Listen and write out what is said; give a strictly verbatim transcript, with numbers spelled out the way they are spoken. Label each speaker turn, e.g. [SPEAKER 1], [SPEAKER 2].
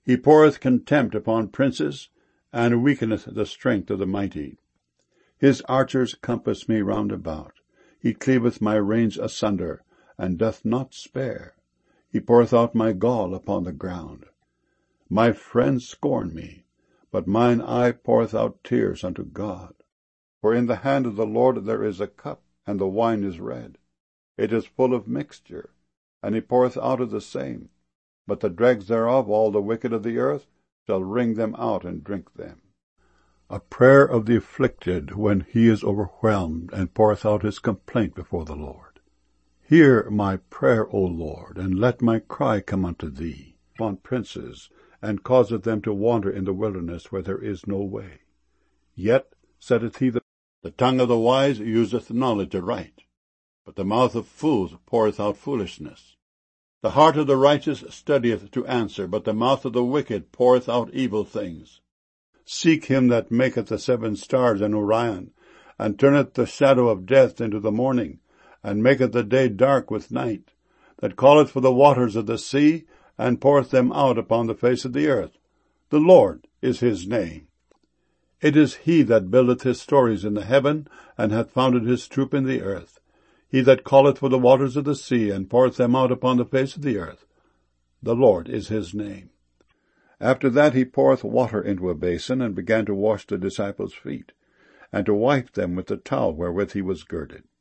[SPEAKER 1] He poureth contempt upon princes, and weakeneth the strength of the mighty. His archers compass me round about. He cleaveth my reins asunder, and doth not spare. He poureth out my gall upon the ground. My friends scorn me, but mine eye poureth out tears unto God. For in the hand of the Lord there is a cup, and the wine is red. It is full of mixture, and he poureth out of the same. But the dregs thereof, all the wicked of the earth, shall wring them out and drink them. A prayer of the afflicted when he is overwhelmed, and poureth out his complaint before the Lord. Hear my prayer, O Lord, and let my cry come unto thee, upon princes, and causeth them to wander in the wilderness where there is no way. Yet saith he, the tongue of the wise useth knowledge aright, but the mouth of fools poureth out foolishness. The heart of the righteous studieth to answer, but the mouth of the wicked poureth out evil things. Seek him that maketh the seven stars and Orion, and turneth the shadow of death into the morning, and maketh the day dark with night, that calleth for the waters of the sea, and poureth them out upon the face of the earth. The Lord is his name. It is he that buildeth his stories in the heaven, and hath founded his troop in the earth. He that calleth for the waters of the sea, and poureth them out upon the face of the earth. The Lord is his name. After that he poureth water into a basin, and began to wash the disciples' feet, and to wipe them with the towel wherewith he was girded.